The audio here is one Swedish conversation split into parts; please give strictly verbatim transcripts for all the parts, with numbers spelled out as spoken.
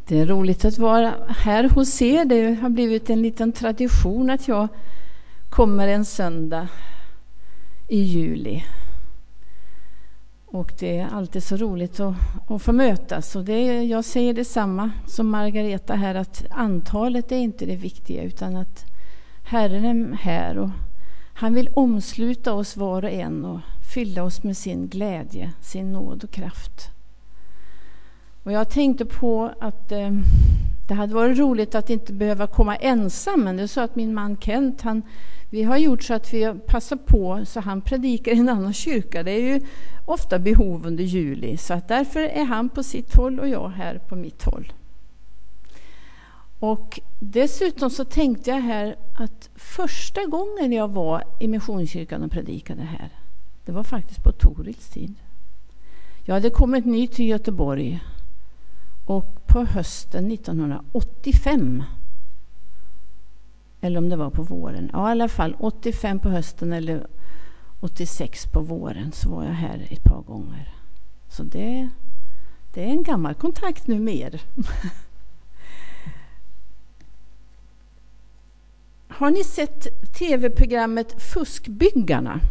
Det är roligt att vara här hos er. Det har blivit en liten tradition att jag kommer en söndag i juli. Och det är alltid så roligt att, att få mötas. Och det är, jag säger detsamma som Margareta här, att antalet är inte det viktiga, utan att Herren är här och han vill omsluta oss var och en och fylla oss med sin glädje, sin nåd och kraft. Och jag tänkte på att eh, det hade varit roligt att inte behöva komma ensam, men det är så att min man Kent, han, vi har gjort så att vi passar på så han predikar i en annan kyrka. Det är ju ofta behov under juli, så att därför är han på sitt håll och jag här på mitt håll. Och dessutom så tänkte jag här att första gången jag var i Missionskyrkan och predikade här, det var faktiskt på Torils tid. Jag hade kommit ny till Göteborg och på hösten nittonhundraåttiofem, eller om det var på våren, ja i alla fall åttiofem på hösten eller åttiosex på våren, så var jag här ett par gånger. Så det, det är en gammal kontakt nu mer. Har ni sett tv-programmet Fuskbyggarna?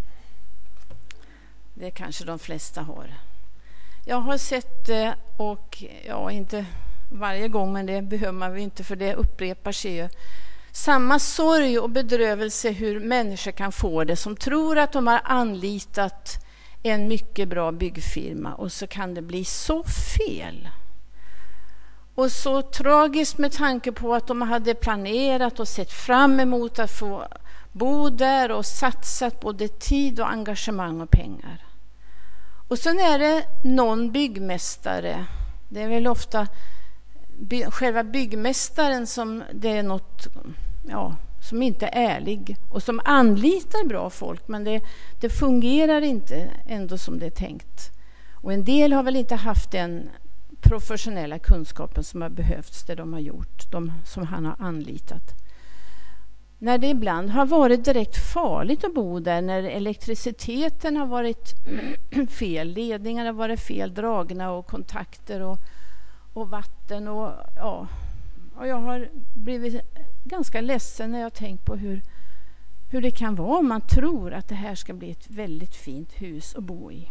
Det kanske de flesta har. Jag har sett det, och ja, inte varje gång, men det behöver man väl inte, för det upprepar sig ju. Samma sorg och bedrövelse hur människor kan få det som tror att de har anlitat en mycket bra byggfirma, och så kan det bli så fel. Och så tragiskt med tanke på att de hade planerat och sett fram emot att få bo där och satsat både tid och engagemang och pengar. Och sen är det någon byggmästare, det är väl ofta by, själva byggmästaren som det är något, ja, som inte är ärlig och som anlitar bra folk, men det, det fungerar inte ändå som det är tänkt. Och en del har väl inte haft den professionella kunskapen som har behövts, det de har gjort, de som han har anlitat. När det ibland har varit direkt farligt att bo där, när elektriciteten har varit fel, ledningarna har varit fel dragna och kontakter och, och vatten och ja, och jag har blivit ganska ledsen när jag tänkt på hur, hur det kan vara om man tror att det här ska bli ett väldigt fint hus att bo i.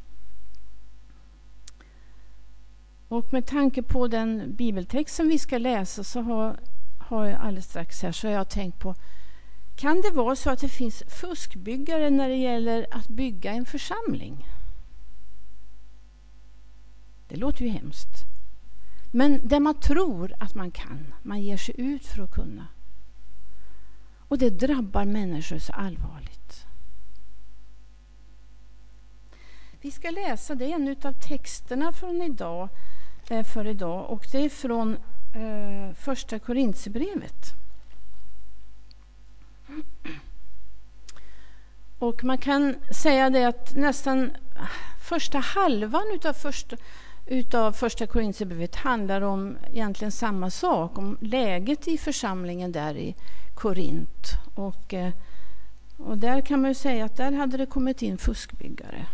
Och med tanke på den bibeltext som vi ska läsa, så har, har jag alldeles strax här så har jag tänkt på, kan det vara så att det finns fuskbyggare när det gäller att bygga en församling? Det låter ju hemskt. Men det man tror att man kan, man ger sig ut för att kunna. Och det drabbar människor så allvarligt. Vi ska läsa det, en av texterna från idag, eh, för idag, och det är från eh, första Korinthierbrevet. Och man kan säga det att nästan första halvan utav första, utav första Korinthierbrevet handlar om egentligen samma sak, om läget i församlingen där i Korint. Och, eh, och där kan man ju säga att där hade det kommit in fuskbyggare.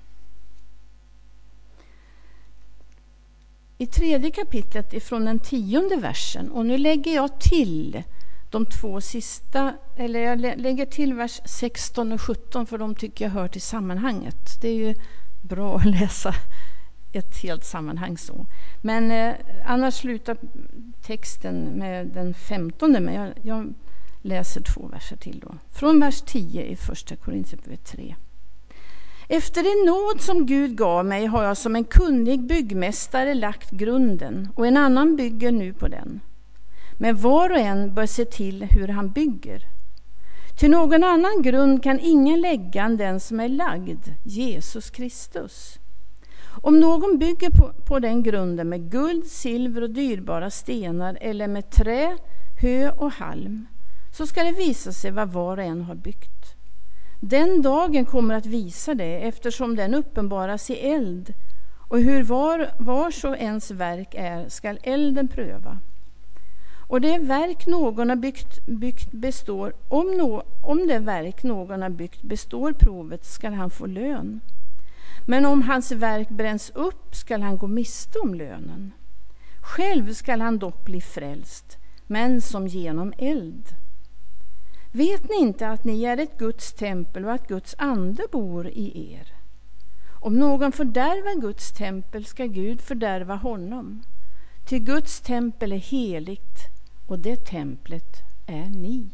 I tredje kapitlet ifrån den tionde versen, och nu lägger jag till de två sista, eller jag lägger till vers sexton och sjutton, för de tycker jag hör till sammanhanget. Det är ju bra att läsa ett helt sammanhang så. Men eh, annars slutar texten med den femtonde, men jag, jag läser två verser till då. Från vers tio i första Korinthierbrevet tre. Efter den nåd som Gud gav mig har jag som en kunnig byggmästare lagt grunden, och en annan bygger nu på den. Men var och en bör se till hur han bygger. Till någon annan grund kan ingen lägga än den som är lagd, Jesus Kristus. Om någon bygger på, på den grunden med guld, silver och dyrbara stenar, eller med trä, hö och halm, så ska det visa sig vad var och en har byggt. Den dagen kommer att visa det, eftersom den uppenbaras i eld, och hur var, var så ens verk är skall elden pröva. Och det verk någon har byggt, byggt består, om, no, om det verk någon har byggt består provet, skall han få lön. Men om hans verk bränns upp skall han gå miste om lönen. Själv skall han dock bli frälst, men som genom eld. Vet ni inte att ni är ett Guds tempel och att Guds ande bor i er? Om någon fördärvar Guds tempel ska Gud fördärva honom. Till Guds tempel är heligt och det templet är ni.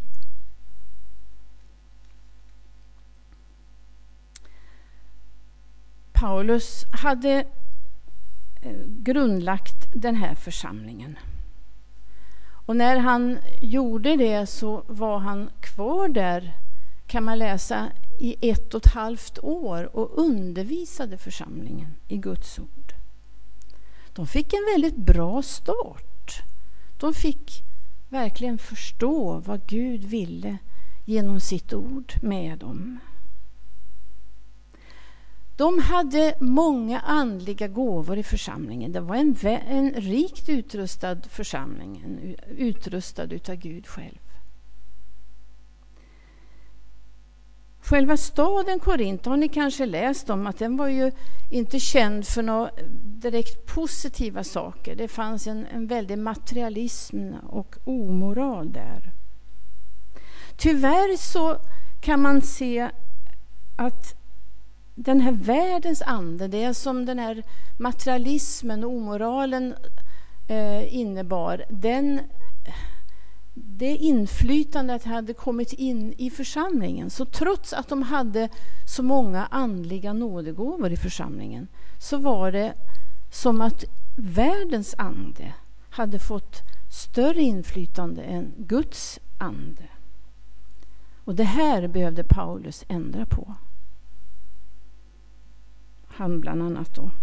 Paulus hade grundlagt den här församlingen. Och när han gjorde det så var han kvar där, kan man läsa, i ett och ett halvt år och undervisade församlingen i Guds ord. De fick en väldigt bra start. De fick verkligen förstå vad Gud ville genom sitt ord med dem. De hade många andliga gåvor i församlingen. Det var en, en rikt utrustad församling, en, utrustad utav Gud själv. Själva staden Korint har ni kanske läst om att den var ju inte känd för några direkt positiva saker. Det fanns en, en väldig materialism och omoral där. Tyvärr så kan man se att den här världens ande, det som den här materialismen och omoralen eh, innebar, den, det inflytandet hade kommit in i församlingen. Så trots att de hade så många andliga nådegåvor i församlingen så var det som att världens ande hade fått större inflytande än Guds ande. Och det här behövde Paulus ändra på. Han bland annat då.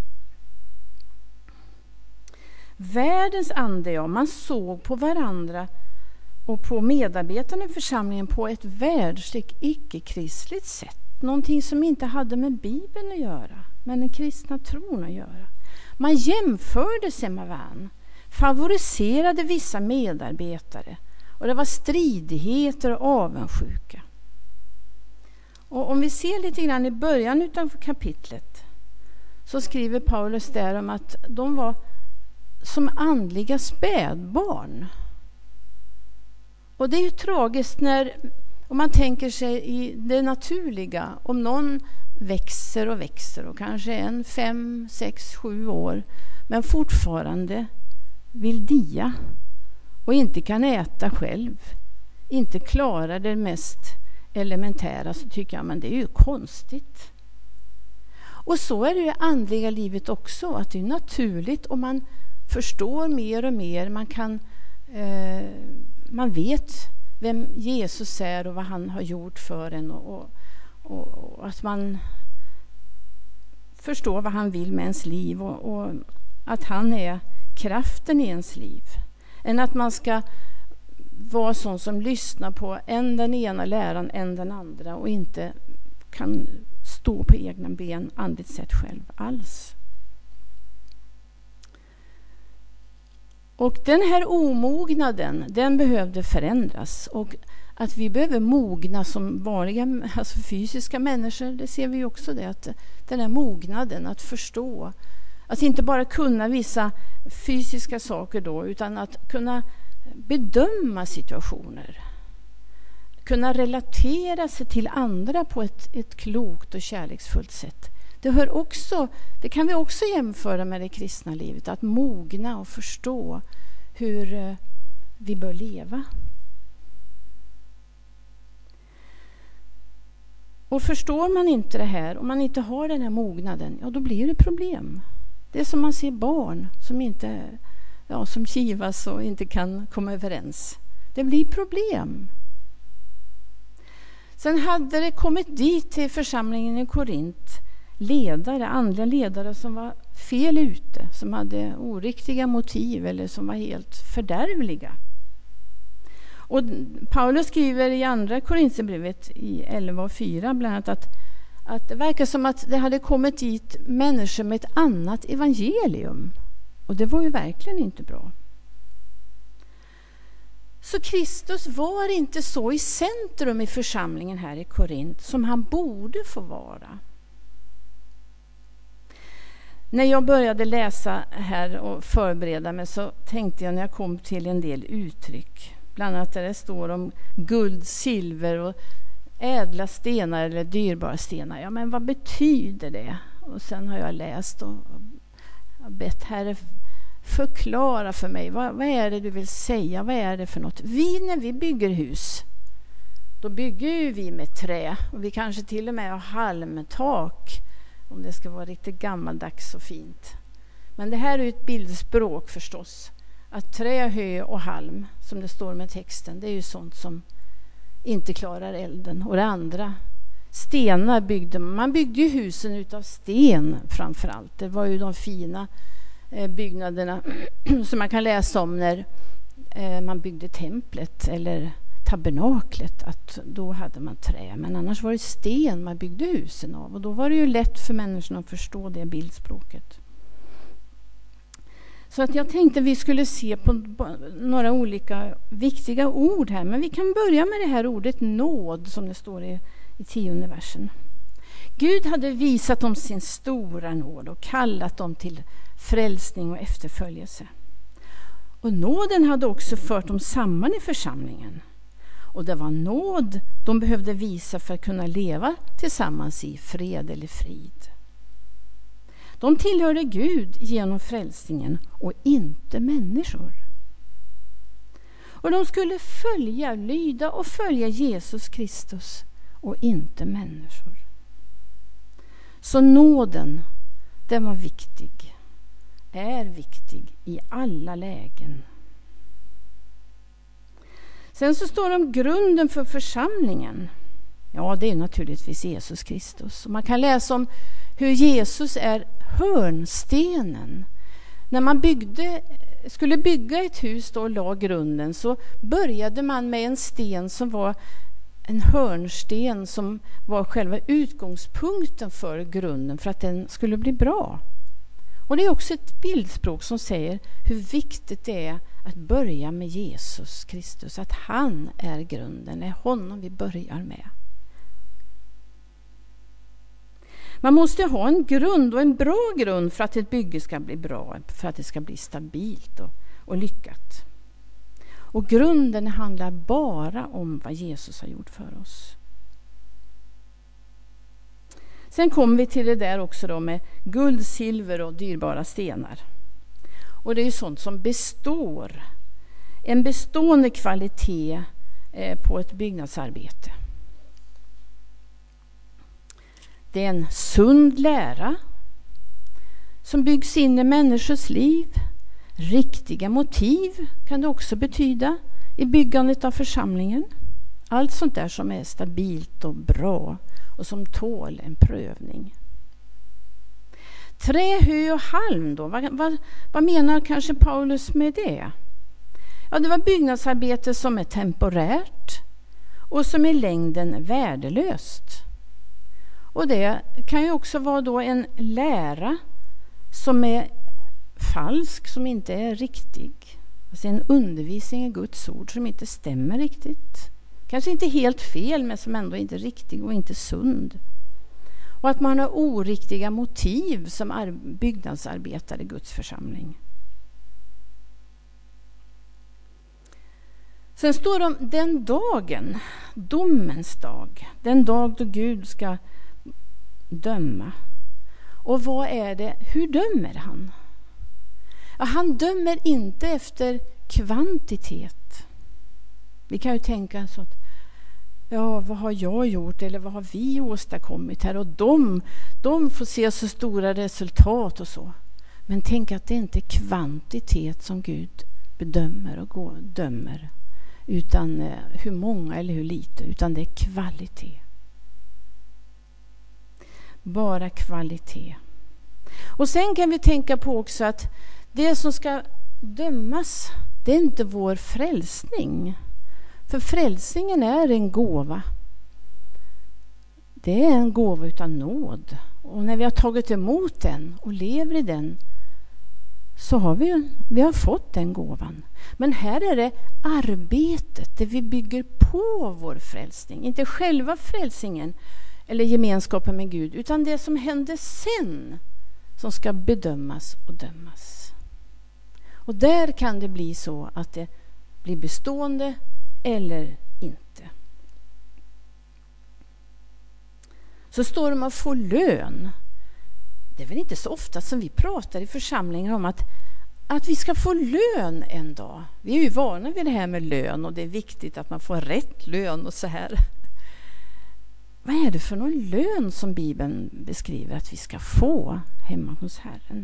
Världens ande, ja, man såg på varandra och på medarbetarna i församlingen på ett världsligt, icke-kristligt sätt. Någonting som inte hade med Bibeln att göra, men den kristna tron att göra. Man jämförde sig med varandra, favoriserade vissa medarbetare och det var stridigheter och avundsjuka. Och om vi ser lite grann i början utav kapitlet så skriver Paulus där om att de var som andliga spädbarn. Och det är ju tragiskt när, om man tänker sig i det naturliga, om någon växer och växer och kanske är en fem, sex, sju år men fortfarande vill dia och inte kan äta själv, inte klarar det mest elementära, så tycker jag men det är ju konstigt. Och så är det ju andliga livet också, att det är naturligt och man förstår mer och mer, man kan eh, man vet vem Jesus är och vad han har gjort för en och, och, och, och att man förstår vad han vill med ens liv och, och att han är kraften i ens liv. Än att man ska vara sån som lyssnar på en den ena läran än den andra och inte kan stå på egna ben andligt sett själv alls. Och den här omognaden, den behövde förändras. Och att vi behöver mogna som vanliga, alltså fysiska människor, det ser vi ju också det. Att den här mognaden, att förstå. Att inte bara kunna vissa fysiska saker då, utan att kunna bedöma situationer. Kunna relatera sig till andra på ett, ett klokt och kärleksfullt sätt. Det, hör också, det kan vi också jämföra med det kristna livet. Att mogna och förstå hur vi bör leva. Och förstår man inte det här, om man inte har den här mognaden, ja då blir det problem. Det är som man ser barn som inte, ja, som kivas och inte kan komma överens. Det blir problem. Sen hade det kommit dit till församlingen i Korint ledare, andliga ledare som var fel ute, som hade oriktiga motiv eller som var helt fördärvliga. Och Paulus skriver i andra Korinthierbrevet i elva och fyra bland annat att, att det verkar som att det hade kommit dit människor med ett annat evangelium. Och det var ju verkligen inte bra. Så Kristus var inte så i centrum i församlingen här i Korint som han borde få vara. När jag började läsa här och förbereda mig så tänkte jag när jag kom till en del uttryck. Bland annat där det står om guld, silver och ädla stenar eller dyrbara stenar. Ja, men vad betyder det? Och sen har jag läst och bett Herre förklara för mig. Vad, vad är det du vill säga? Vad är det för något? Vi när vi bygger hus, då bygger ju vi med trä. Och vi kanske till och med har halmtak. Om det ska vara riktigt gammaldags och fint. Men det här är ju ett bildspråk förstås. Att trä, hö och halm, som det står med texten, det är ju sånt som inte klarar elden. Och det andra, stenar byggde man. Man byggde ju husen utav sten framförallt. Det var ju de fina eh, byggnaderna som man kan läsa om när eh, man byggde templet eller tabernaklet. Att då hade man trä. Men annars var det sten man byggde husen av. Och då var det ju lätt för människorna att förstå det bildspråket. Så att jag tänkte vi skulle se på några olika viktiga ord här. Men vi kan börja med det här ordet nåd som det står i, i tionde versen. Gud hade visat dem sin stora nåd och kallat dem till frälsning och efterföljelse. Och nåden hade också fört dem samman i församlingen. Och det var nåd de behövde visa för att kunna leva tillsammans i fred eller frid. De tillhörde Gud genom frälsningen och inte människor. Och de skulle följa, lyda och följa Jesus Kristus och inte människor. Så nåden, den var viktig, är viktig i alla lägen. Sen så står det om grunden för församlingen. Ja, det är naturligtvis Jesus Kristus. Och man kan läsa om hur Jesus är hörnstenen. När man byggde, skulle bygga ett hus då och la grunden så började man med en sten som var en hörnsten som var själva utgångspunkten för grunden för att den skulle bli bra. Och det är också ett bildspråk som säger hur viktigt det är att börja med Jesus Kristus. Att han är grunden, det är honom vi börjar med. Man måste ha en grund och en bra grund för att ett bygge ska bli bra, för att det ska bli stabilt och, och lyckat. Och grunden handlar bara om vad Jesus har gjort för oss. Sen kommer vi till det där också då med guld, silver och dyrbara stenar. Och det är ju sånt som består. En bestående kvalitet eh, på ett byggnadsarbete. Det är en sund lära som byggs in i människors liv. Riktiga motiv kan det också betyda i byggandet av församlingen. Allt sånt där som är stabilt och bra och som tål en prövning. Trä, hö och halm då, vad, vad, vad menar kanske Paulus med det? Ja, det var byggnadsarbete som är temporärt och som i längden värdelöst. Och det kan ju också vara då en lära som är falsk, som inte är riktig. Alltså en undervisning i Guds ord som inte stämmer riktigt. Kanske inte helt fel, men som ändå inte är riktig och inte sund. Och att man har oriktiga motiv som byggnadsarbetare i Guds församling. Sen står det om den dagen, domens dag. Den dag då Gud ska döma. Och vad är det? Hur dömer han? Ja, han dömer inte efter kvantitet. Vi kan ju tänka så att ja, vad har jag gjort eller vad har vi åstadkommit här? Och de, de får se så stora resultat och så. Men tänk att det inte är kvantitet som Gud bedömer och går, dömer. Utan eh, hur många eller hur lite. Utan det är kvalitet. Bara kvalitet. Och sen kan vi tänka på också att det som ska dömas, det är inte vår frälsning. För frälsningen är en gåva. Det är en gåva utan nåd. Och när vi har tagit emot den och lever i den så har vi, vi har fått den gåvan. Men här är det arbetet, det vi bygger på vår frälsning. Inte själva frälsningen eller gemenskapen med Gud, utan det som händer sen som ska bedömas och dömas. Och där kan det bli så att det blir bestående eller inte. Så står det om att få lön. Det är väl inte så ofta som vi pratar i församlingen om att, att vi ska få lön en dag. Vi är ju vana vid det här med lön och det är viktigt att man får rätt lön och så här. Vad är det för någon lön som Bibeln beskriver att vi ska få hemma hos Herren?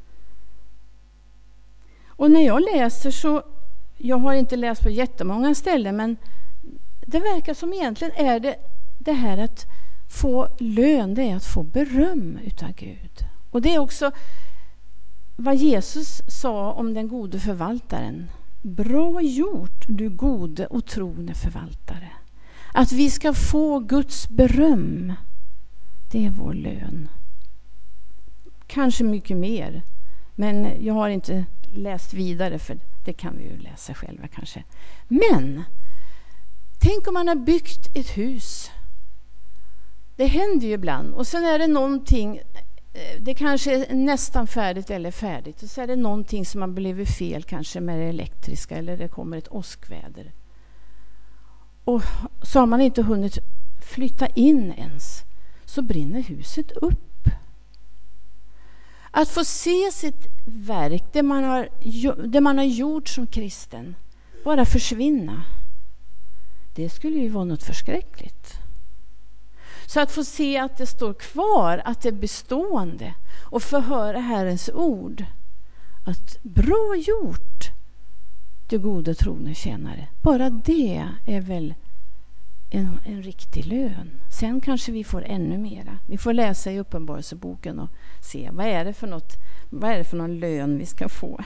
Och när jag läser så, jag har inte läst på jättemånga ställen, men det verkar som egentligen är det det här att få lön, det är att få beröm utav Gud. Och det är också vad Jesus sa om den gode förvaltaren. Bra gjort, du gode och trogne förvaltare. Att vi ska få Guds beröm, det är vår lön. Kanske mycket mer, men jag har inte läst vidare, för det kan vi ju läsa själva kanske. Men tänk om man har byggt ett hus. Det händer ju ibland. Och sen är det någonting, det kanske är nästan färdigt eller färdigt. Och så är det någonting som har blivit fel, kanske med det elektriska, eller det kommer ett åskväder. Och så har man inte hunnit flytta in ens, så brinner huset upp. Att få se sitt verk, det man har, det man har gjort som kristen, bara försvinna, det skulle ju vara något förskräckligt. Så att få se att det står kvar, att det är bestående, och få höra Herrens ord, att bra gjort, du gode trogne tjänare. Bara det är väl en, en riktig lön. Sen kanske vi får ännu mera. Vi får läsa i Uppenbarelseboken och se vad är det för något, vad är det för någon lön vi ska få.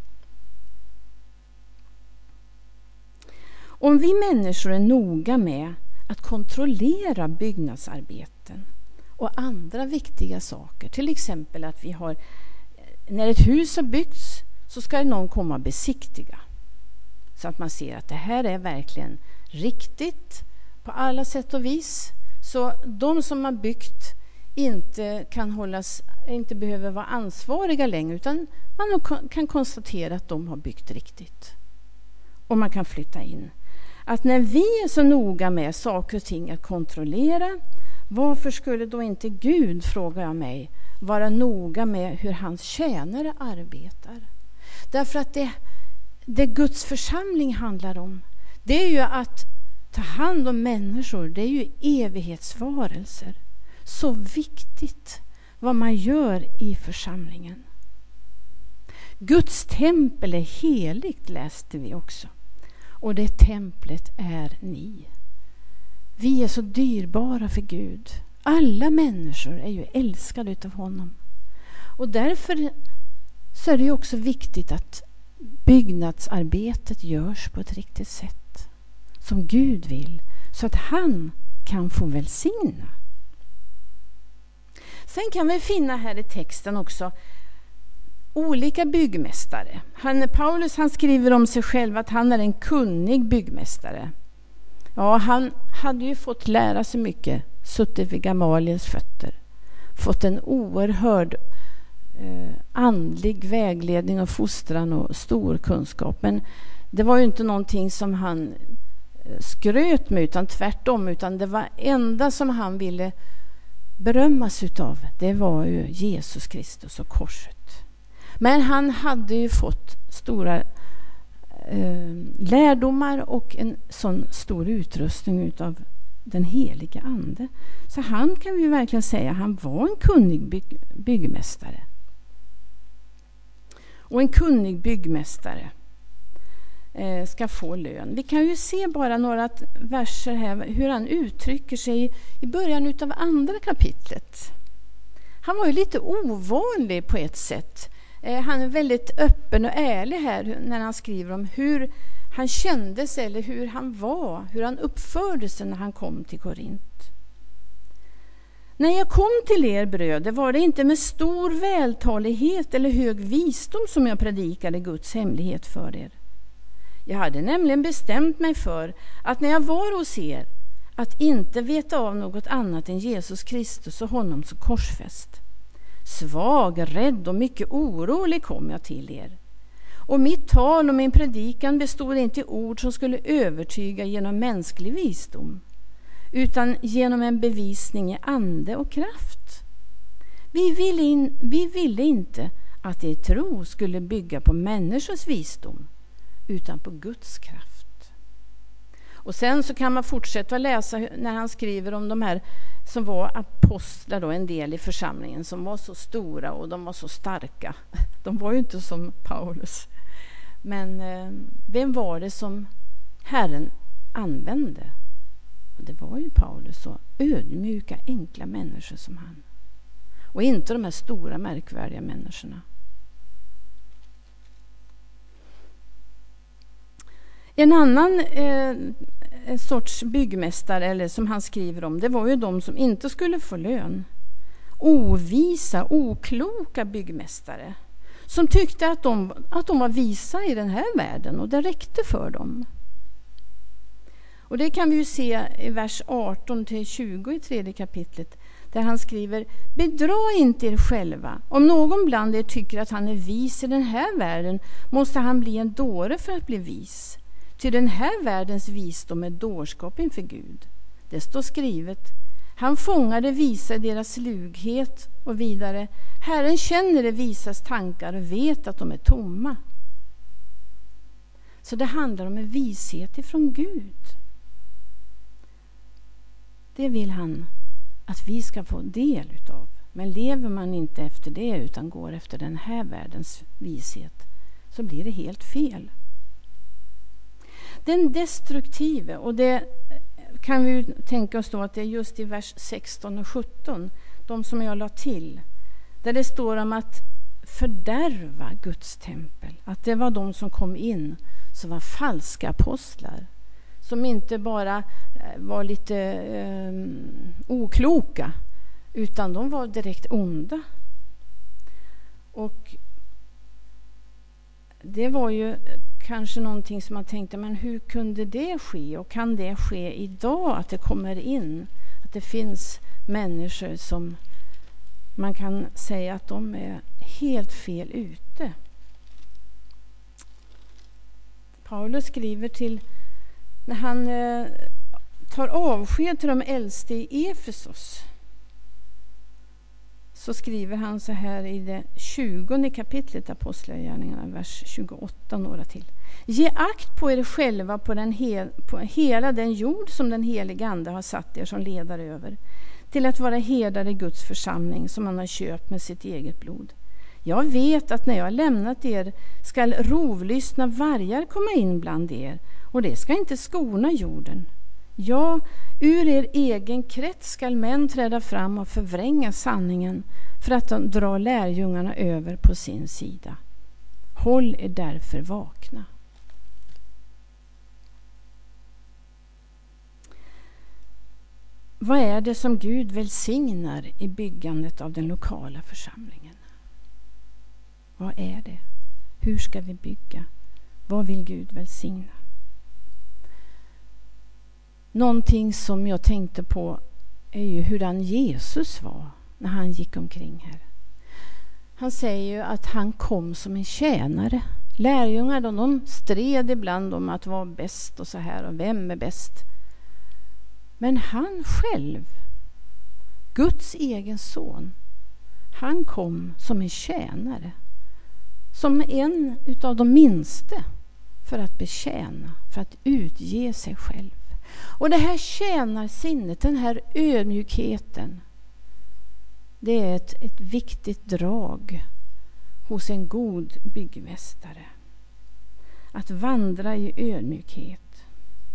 Om vi människor är noga med att kontrollera byggnadsarbeten och andra viktiga saker, till exempel att vi har, när ett hus har byggts så ska någon komma och besiktiga, så att man ser att det här är verkligen riktigt på alla sätt och vis, så de som har byggt inte kan hållas, inte behöver vara ansvariga längre, utan man kan konstatera att de har byggt riktigt och man kan flytta in. Att när vi är så noga med saker och ting att kontrollera, varför skulle då inte Gud, frågar jag mig, vara noga med hur hans tjänare arbetar? Därför att det, det Guds församling handlar om, det är ju att ta hand om människor, det är ju evighetsvarelser. Så viktigt vad man gör i församlingen. Guds tempel är heligt, läste vi också. Och det templet är ni. Vi är så dyrbara för Gud. Alla människor är ju älskade utav honom. Och därför så är det ju också viktigt att byggnadsarbetet görs på ett riktigt sätt, som Gud vill, så att han kan få välsigna. Sen kan vi finna här i texten också olika byggmästare. Han, Paulus han skriver om sig själv att han är en kunnig byggmästare. Ja, han hade ju fått lära sig mycket, suttit vid Gamaliels fötter, fått en oerhörd eh, andlig vägledning och fostran och stor kunskap. Men det var ju inte någonting som han skröt med, utan tvärtom, utan det var enda som han ville berömmas utav, det var ju Jesus Kristus och korset. Men han hade ju fått stora eh, lärdomar och en sån stor utrustning utav den heliga ande. Så han kan vi verkligen säga, han var en kunnig byg- byggmästare. Och en kunnig byggmästare eh, ska få lön. Vi kan ju se bara några verser här hur han uttrycker sig i början utav andra kapitlet. Han var ju lite ovanlig på ett sätt. Han är väldigt öppen och ärlig här när han skriver om hur han kände sig, eller hur han var, hur han uppförde sig när han kom till Korint. När jag kom till er bröder var det inte med stor vältalighet eller hög visdom som jag predikade Guds hemlighet för er. Jag hade nämligen bestämt mig för att när jag var hos er att inte veta av något annat än Jesus Kristus och honom som korsfäst. Svag, rädd och mycket orolig kom jag till er. Och mitt tal och min predikan bestod inte i ord som skulle övertyga genom mänsklig visdom, utan genom en bevisning i ande och kraft. Vi ville, in, vi ville inte att er tro skulle bygga på människors visdom, utan på Guds kraft. Och sen så kan man fortsätta att läsa när han skriver om de här som var apostlar, då, en del i församlingen som var så stora och de var så starka. De var ju inte som Paulus. Men eh, vem var det som Herren använde? Och det var ju Paulus, så ödmjuka, enkla människor som han. Och inte de här stora, märkvärdiga människorna. En annan eh, sorts byggmästare, eller som han skriver om, det var ju de som inte skulle få lön. Ovisa, okloka byggmästare. Som tyckte att de, att de var visa i den här världen och det räckte för dem. Och det kan vi ju se i vers arton till tjugo i tredje kapitlet. Där han skriver: bedra inte er själva. Om någon bland er tycker att han är vis i den här världen, måste han bli en dåre för att bli vis. Till den här världens visdom är dårskap inför Gud. Det står skrivet: han fångade visa deras slughet, och vidare: Herren känner det visas tankar och vet att de är tomma. Så det handlar om en vishet ifrån Gud. Det vill han att vi ska få del utav. Men lever man inte efter det utan går efter den här världens vishet, så blir det helt fel. Den destruktive, och det kan vi ju tänka oss då att det är just i vers sexton och sjutton, de som jag la till, där det står om att fördärva Guds tempel. Att det var de som kom in som var falska apostlar. Som inte bara var lite eh, okloka, utan de var direkt onda. Och det var ju kanske någonting som man tänkte, men hur kunde det ske? Och kan det ske idag, att det kommer in, att det finns människor som man kan säga att de är helt fel ute? Paulus skriver till, när han eh, tar avsked till de äldste i Efesos, så skriver han så här i det tjugonde kapitlet Apostlagärningarna, vers tjugoåtta, några till. Ge akt på er själva på, den hel, på hela den jord som den helige ande har satt er som ledare över, till att vara herdar i Guds församling som han har köpt med sitt eget blod. Jag vet att när jag har lämnat er skall rovlystna vargar komma in bland er, och det ska inte skona jorden. Ja, ur er egen krets skall män träda fram och förvränga sanningen för att de drar lärjungarna över på sin sida. Håll er därför vakna. Vad är det som Gud välsignar i byggandet av den lokala församlingen? Vad är det? Hur ska vi bygga? Vad vill Gud välsigna? Någonting som jag tänkte på är ju hurdan Jesus var när han gick omkring här. Han säger ju att han kom som en tjänare. Lärjungar, de, de stred ibland om att vara bäst och så här, och vem är bäst. Men han själv, Guds egen son, han kom som en tjänare. Som en utav de minste, för att betjäna, för att utge sig själv. Och det här tjänarsinnet, den här ödmjukheten, det är ett, ett viktigt drag hos en god byggmästare. Att vandra i ödmjukhet.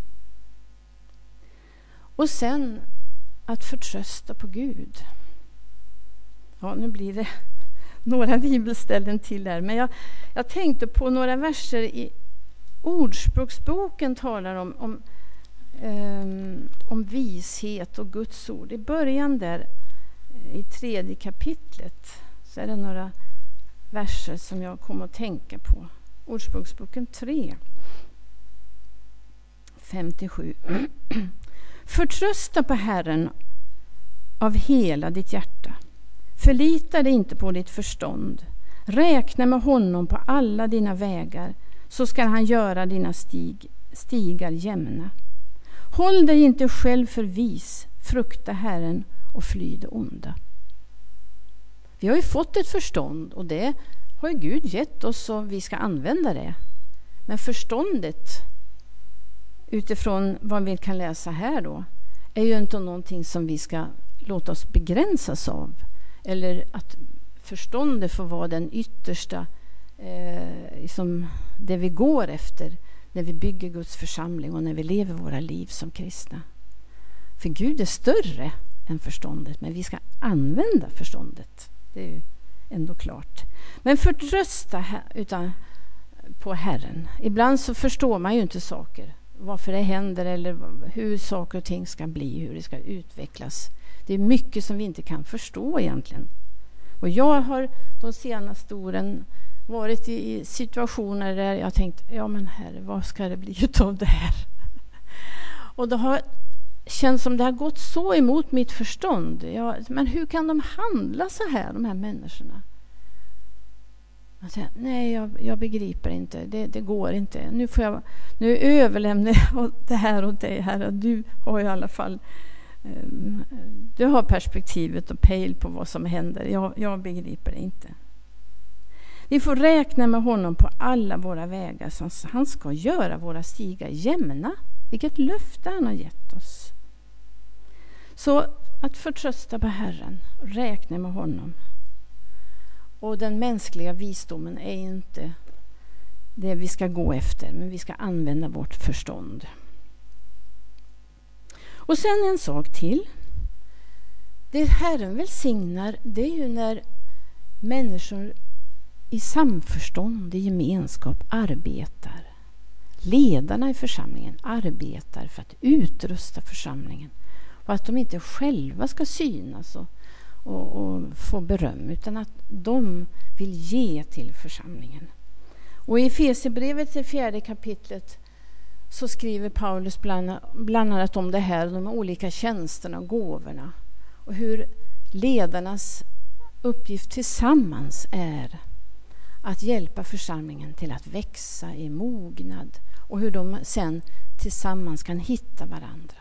Och sen att förtrösta på Gud. Ja, nu blir det några bibelställen till här. Men jag, jag tänkte på några verser i Ordspråksboken, talar om, om, um, om vishet och Guds ord. I början där, i tredje kapitlet, så är det några verser som jag kommer att tänka på. Ordspråksboken tre, femtiosju. Förtrösta på Herren av hela ditt hjärta. Förlita dig inte på ditt förstånd. Räkna med honom på alla dina vägar, så ska han göra dina stig, stigar jämna. Håll dig inte själv för vis, frukta Herren och fly det onda. Vi har ju fått ett förstånd och det har ju Gud gett oss och vi ska använda det. Men förståndet, utifrån vad vi kan läsa här då, är ju inte någonting som vi ska låta oss begränsas av. Eller att förståndet får vara den yttersta, eh, liksom det vi går efter när vi bygger Guds församling och när vi lever våra liv som kristna. För Gud är större än förståndet, men vi ska använda förståndet. Det är ju ändå klart. Men förtrösta utan på Herren. Ibland så förstår man ju inte saker. Varför det händer eller hur saker och ting ska bli, hur det ska utvecklas. Det är mycket som vi inte kan förstå egentligen. Och jag har de senaste åren varit i situationer där jag tänkt, ja men herre, vad ska det bli utav det här? Och det har känns som det har gått så emot mitt förstånd. Ja, men hur kan de handla så här, de här människorna? Man säger, nej, jag, jag begriper inte. Det, det går inte. Nu får jag nu överlämna det här åt dig, Herre. Du har i alla fall um, du har perspektivet och pejl på vad som händer. Jag, jag begriper det inte. Vi får räkna med honom på alla våra vägar. Så han ska göra våra stigar jämna. Vilket löfte han har gett oss. Så att förtrösta på Herren, räkna med honom. Och den mänskliga visdomen är inte det vi ska gå efter, men vi ska använda vårt förstånd. Och sen en sak till. Det Herren välsignar, det är ju när människor i samförstånd, i gemenskap arbetar. Ledarna i församlingen arbetar för att utrusta församlingen. Och att de inte själva ska synas och, och, och få beröm, utan att de vill ge till församlingen. Och i Efesierbrevet i fjärde kapitlet så skriver Paulus bland, bland annat om det här, de olika tjänsterna och gåvorna. Och hur ledarnas uppgift tillsammans är att hjälpa församlingen till att växa i mognad. Och hur de sen tillsammans kan hitta varandra.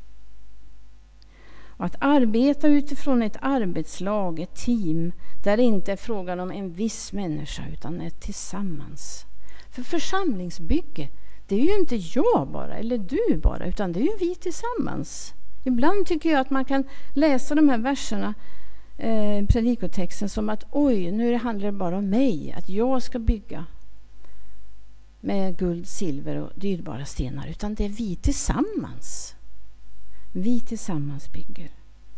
Och att arbeta utifrån ett arbetslag, ett team, där det inte är frågan om en viss människa utan ett tillsammans. För församlingsbygge, det är ju inte jag bara eller du bara, utan det är ju vi tillsammans. Ibland tycker jag att man kan läsa de här verserna, eh, predikotexten, som att oj, nu handlar det bara om mig, att jag ska bygga med guld, silver och dyrbara stenar, utan det är vi tillsammans. Vi tillsammans bygger.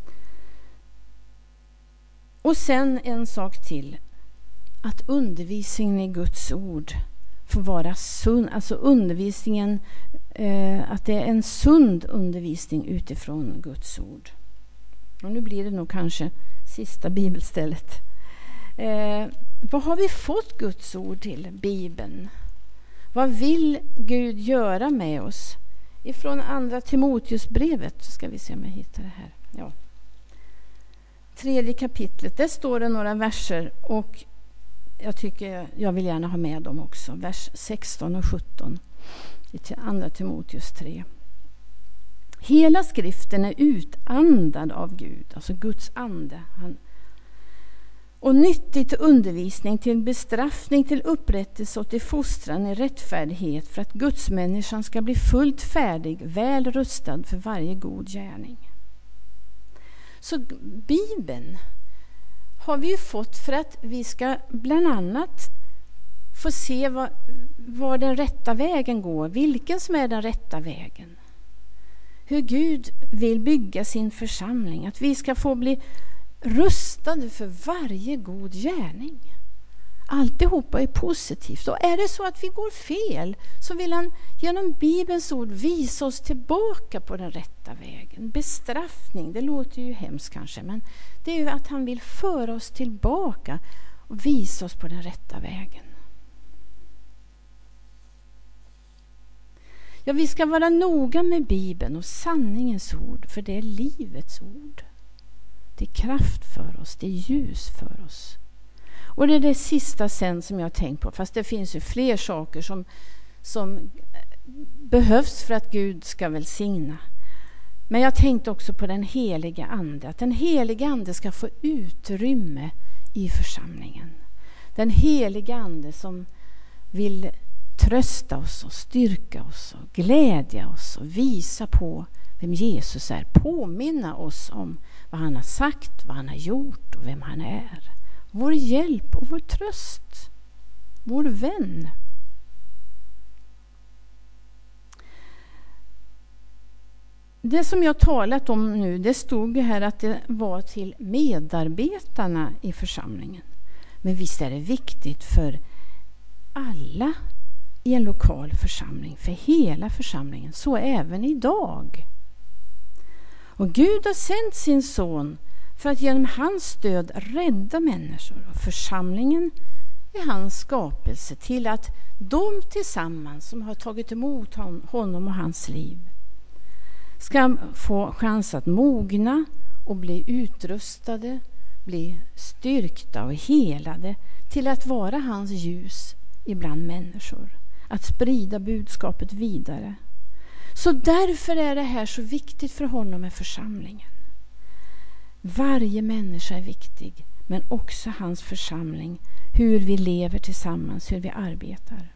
Och sen en sak till. Att undervisningen i Guds ord får vara sund. Alltså undervisningen, eh, att det är en sund undervisning utifrån Guds ord. Och nu blir det nog kanske sista bibelstället. Eh, vad har vi fått Guds ord till? Bibeln. Vad vill Gud göra med oss? Ifrån andra Timoteusbrevet ska vi se om jag hittar det här. Ja. Tredje kapitlet, där står det några verser och jag tycker jag vill gärna ha med dem också. Vers sexton och sjutton i andra Timoteus tre. Hela skriften är utandad av Gud, alltså Guds ande. Han, och nyttig till undervisning, till bestraffning, till upprättelse och till fostran i rättfärdighet, för att Guds människan ska bli fullt färdig, väl rustad för varje god gärning. Så Bibeln har vi ju fått för att vi ska bland annat få se vad, var den rätta vägen går, vilken som är den rätta vägen. Hur Gud vill bygga sin församling, att vi ska få bli rustade för varje god gärning. Alltihopa är positivt. Och är det så att vi går fel, så vill han genom Bibelns ord visa oss tillbaka på den rätta vägen. Bestraffning, det låter ju hemskt kanske, men det är ju att han vill föra oss tillbaka och visa oss på den rätta vägen. Ja, vi ska vara noga med Bibeln och sanningens ord, för det är livets ord. Det är kraft för oss, det är ljus för oss. Och det är det sista sen som jag har tänkt på, fast det finns ju fler saker som, som behövs för att Gud ska välsigna. Men jag tänkte också på den heliga ande, att den heliga ande ska få utrymme i församlingen. Den heliga ande som vill trösta oss och styrka oss och glädja oss och visa på vem Jesus är. Påminna oss om vad han har sagt, vad han har gjort och vem han är. Vår hjälp och vår tröst. Vår vän. Det som jag talat om nu, det stod här att det var till medarbetarna i församlingen. Men visst är det viktigt för alla i en lokal församling, för hela församlingen, så även idag. Och Gud har sänt sin son för att genom hans stöd rädda människor, och församlingen är hans skapelse till att de tillsammans som har tagit emot honom och hans liv ska få chans att mogna och bli utrustade, bli styrkta och helade till att vara hans ljus ibland människor, att sprida budskapet vidare. Så därför är det här så viktigt för honom med församlingen. Varje människa är viktig, men också hans församling, hur vi lever tillsammans, hur vi arbetar.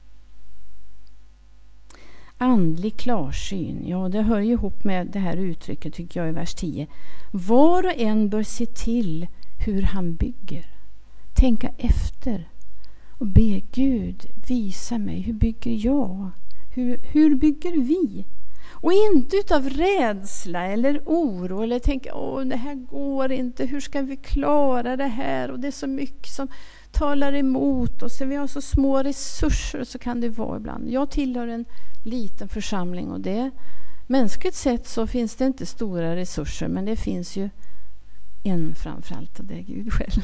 Andlig klarsyn, ja, det hör ju ihop med det här uttrycket tycker jag i vers tio. Var och en bör se till hur han bygger. Tänka efter och be Gud visa mig, hur bygger jag? Hur, hur bygger vi? Och inte utav rädsla eller oro eller tänka, åh det här går inte, hur ska vi klara det här? Och det är så mycket som talar emot oss, vi har så små resurser, så kan det vara ibland. Jag tillhör en liten församling och det mänskligt sett så finns det inte stora resurser, men det finns ju en framförallt, och det är Gud själv.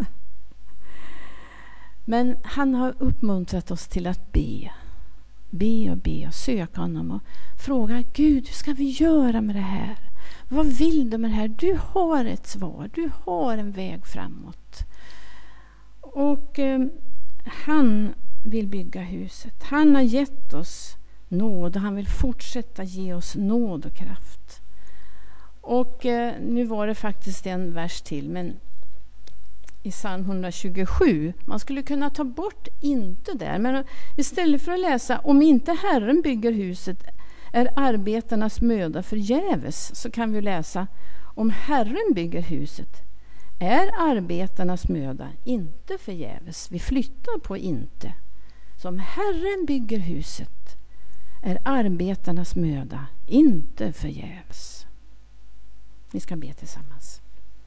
Men han har uppmuntrat oss till att be. Be och be och söka honom och fråga Gud, hur ska vi göra med det här? Vad vill du med det här? Du har ett svar, du har en väg framåt. Och eh, han vill bygga huset. Han har gett oss nåd och han vill fortsätta ge oss nåd och kraft. Och eh, nu var det faktiskt en vers till, men i psalm etthundratjugosju, man skulle kunna ta bort inte där, men istället för att läsa om inte Herren bygger huset är arbetarnas möda förgäves, så kan vi läsa om Herren bygger huset är arbetarnas möda inte förgäves. Vi flyttar på inte. Så om Herren bygger huset är arbetarnas möda inte förgäves. Vi ska be tillsammans.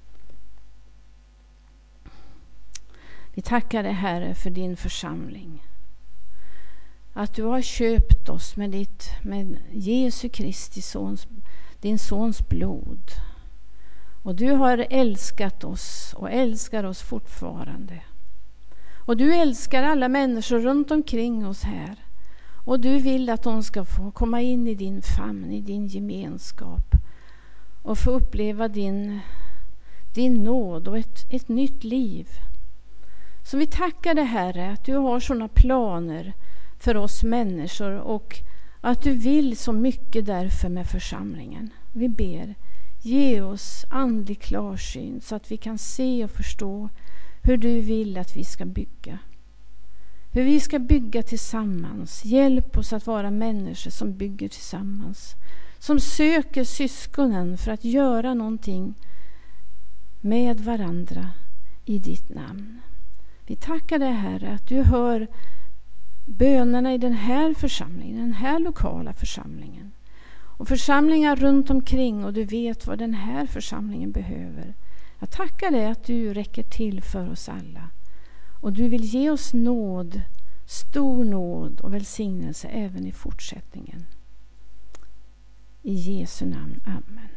Vi tackar dig, Herre, för din församling. Att du har köpt oss med, ditt, med Jesu Kristi sons, din sons blod. Och du har älskat oss och älskar oss fortfarande. Och du älskar alla människor runt omkring oss här. Och du vill att de ska få komma in i din famn, i din gemenskap. Och få uppleva din, din nåd och ett, ett nytt liv. Så vi tackar dig, Herre, att du har sådana planer för oss människor. Och att du vill så mycket därför med församlingen. Vi ber, ge oss andlig klarsyn så att vi kan se och förstå hur du vill att vi ska bygga. Hur vi ska bygga tillsammans. Hjälp oss att vara människor som bygger tillsammans. Som söker syskonen för att göra någonting med varandra i ditt namn. Vi tackar dig, Herre, att du hör bönerna i den här församlingen, den här lokala församlingen. Och församlingar runt omkring, och du vet vad den här församlingen behöver. Jag tackar dig att du räcker till för oss alla. Och du vill ge oss nåd, stor nåd och välsignelse även i fortsättningen. I Jesu namn, amen.